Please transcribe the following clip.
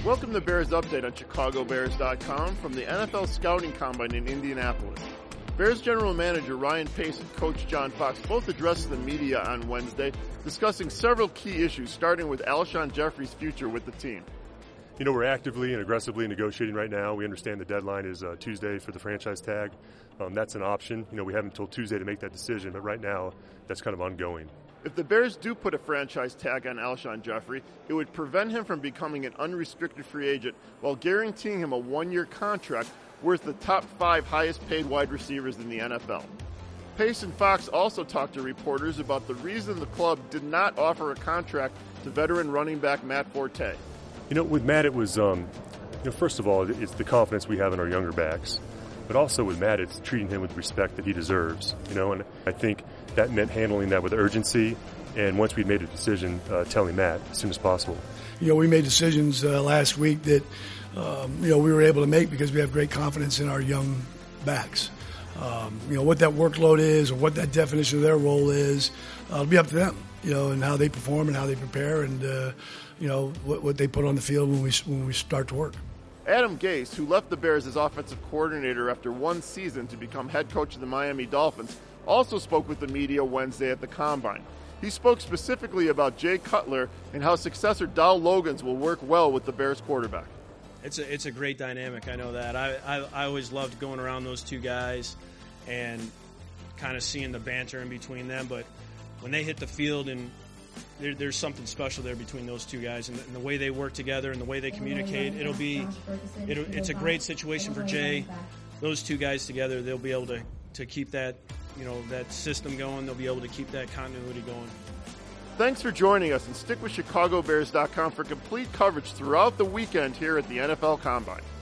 Welcome to Bears Update on ChicagoBears.com from the NFL Scouting Combine in Indianapolis. Bears General Manager Ryan Pace and Coach John Fox both addressed the media on Wednesday, discussing several key issues, starting with Alshon Jeffrey's future with the team. You know, we're actively and aggressively negotiating right now. We understand the deadline is Tuesday for the franchise tag. That's an option. You know, we have until Tuesday to make that decision, but right now that's kind of ongoing. If the Bears do put a franchise tag on Alshon Jeffrey, it would prevent him from becoming an unrestricted free agent while guaranteeing him a one-year contract worth the top 5 highest-paid wide receivers in the NFL. Pace and Fox also talked to reporters about the reason the club did not offer a contract to veteran running back Matt Forte. You know, with Matt, it was, first of all, it's the confidence we have in our younger backs. But also with Matt, it's treating him with respect that he deserves, and I think that meant handling that with urgency. And once we made a decision, telling Matt as soon as possible. You know, we made decisions last week that, we were able to make because we have great confidence in our young backs. What that workload is or what that definition of their role is, it'll be up to them, and how they perform and how they prepare and, what they put on the field when we start to work. Adam Gase, who left the Bears as offensive coordinator after one season to become head coach of the Miami Dolphins, also spoke with the media Wednesday at the Combine. He spoke specifically about Jay Cutler and how successor Dow Logans will work well with the Bears quarterback. It's a great dynamic, I know that. I always loved going around those two guys and kind of seeing the banter in between them, but when they hit the field and there's something special there between those two guys, and the way they work together and the way they communicate. It's a great situation for Jay. Those two guys together, they'll be able to keep that, that system going. They'll be able to keep that continuity going. Thanks for joining us, and stick with ChicagoBears.com for complete coverage throughout the weekend here at the NFL Combine.